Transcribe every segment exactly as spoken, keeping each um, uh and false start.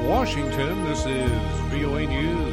Washington, this is V O A News.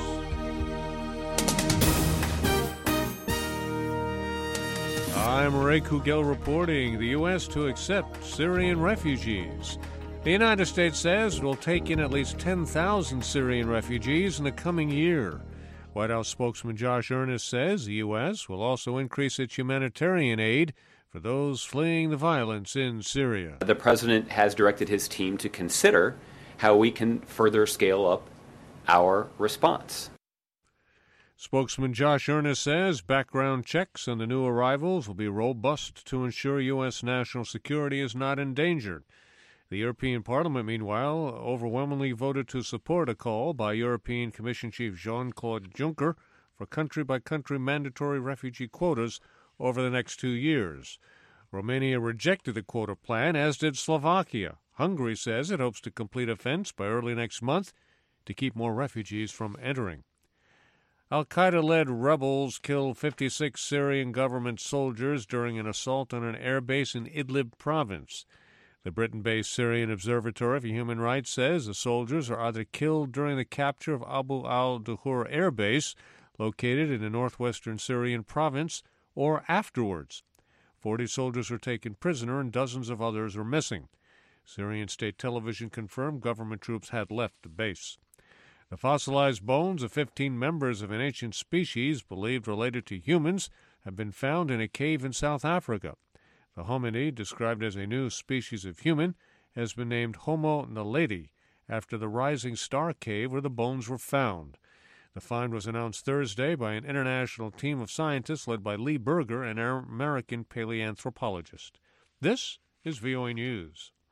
I'm Ray Kugel reporting. The U S to accept Syrian refugees. The United States says it will take in at least ten thousand Syrian refugees in the coming year. White House spokesman Josh Earnest says the U S will also increase its humanitarian aid for those fleeing the violence in Syria. The president has directed his team to consider how we can further scale up our response. Spokesman Josh Earnest says background checks on the new arrivals will be robust to ensure U S national security is not endangered. The European Parliament, meanwhile, overwhelmingly voted to support a call by European Commission Chief Jean-Claude Juncker for country-by-country mandatory refugee quotas over the next two years. Romania rejected the quota plan, as did Slovakia. Hungary says it hopes to complete a fence by early next month to keep more refugees from entering. Al-Qaeda-led rebels killed fifty-six Syrian government soldiers during an assault on an airbase in Idlib province. The Britain-based Syrian Observatory for Human Rights says the soldiers are either killed during the capture of Abu al-Duhur Air Base, located in the northwestern Syrian province, or afterwards. Forty soldiers were taken prisoner and dozens of others are missing. Syrian state television confirmed government troops had left the base. The fossilized bones of fifteen members of an ancient species believed related to humans have been found in a cave in South Africa. The hominid, described as a new species of human, has been named Homo naledi, after the rising star cave where the bones were found. The find was announced Thursday by an international team of scientists led by Lee Berger, an American paleoanthropologist. This is V O A News.